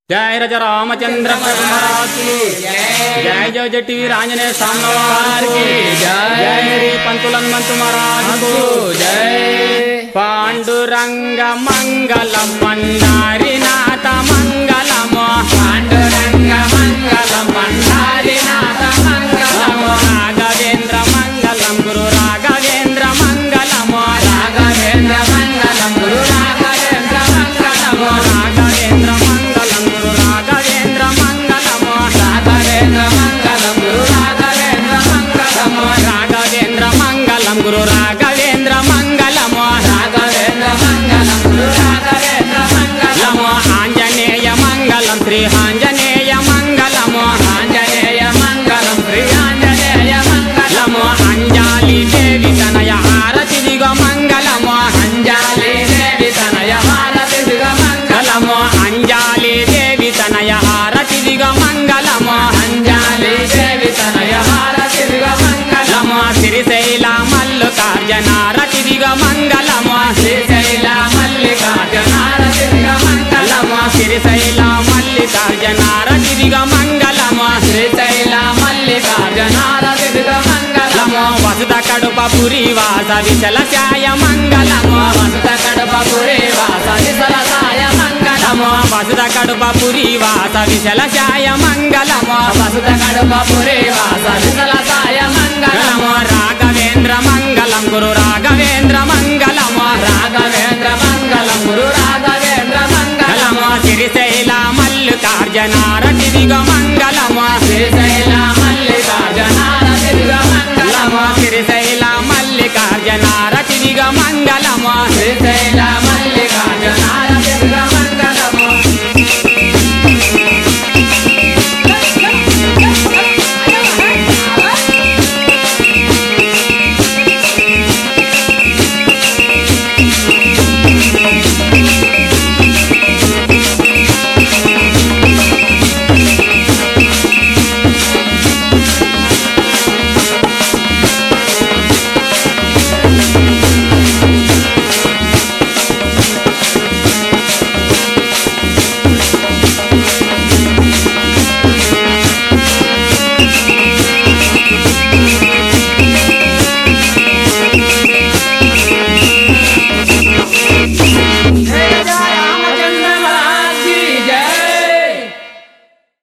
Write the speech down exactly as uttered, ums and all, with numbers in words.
जय राजा रामचंद्र महाराज की जय जय जय टीवी आंजनेय स्वामी की जय जय पंतुलन्मंतु महाराज को जय पांडुरंग मंगलम मंडारीनाथ मंगलम पांडुरंग मंगलम मंडारीनाथ मंगलम राघवेंद्र मंगलम गुरु राघवेंद्र मंगलम राघवेंद्र मंगलम गुरु राघवेंद्र मंगलम राघवेंद्र मंगलम गुरु राघवेंद्र मंगलम राघवेंद्र मंगलम गुरु राघवेंद्र मंगलम राघवेंद्र मंगलम गुरु राघवेंद्र मंगलम राघवेंद्र मंगलम गुरु राघवेंद्र मंगलम आंजनेय मंगलम श्री आंजनेय मंगलम आंजनेय मंगलम श्री आंजनेय मंगलम अंजाली देवी तनय आरति दिग मंगलम अंजाली देवी तनय आरति दिग मंगलम अंजाली देवी तनय आरति दिग मंगलम अंजाली देवी तनय आरति दिग मंगलम श्रीशैल मल्लिकार्जुन आरति दिग मंगलम श्रीशैल मल्लिकार्जुन आरति दिग मंगलम श्रीशैल मल्लिकार्जुन आरति दिग मंगलम श्रीशैल मल्लिकार्जुन आरति दिग मंगलम वसुध कड़ुपपुरी वास विशलसाय मंगलम वसुध कड़ुपपुरी वास विशलसाय मंगलम वसुध कड़ुपपुरी वास विशलसाय मंगलम वसुध कड़ुपपुरी वास विशलसाय मंगलम राघवेंद्र मंगलम गुरु राघवेंद्र मंगलम राघवेंद्र मंगलम गुरु राघवेंद्र मंगलम श्रीशैल मल्लिकार्जुन आरति दिग मंगलम श्रीशैल मल्लिकार्जुन आरति दिग मंगलम श्रीशैल मल्लिकार्जुन आरति दिग मंगलम श्रीशैल मल्लिकार्जुन आरति दिग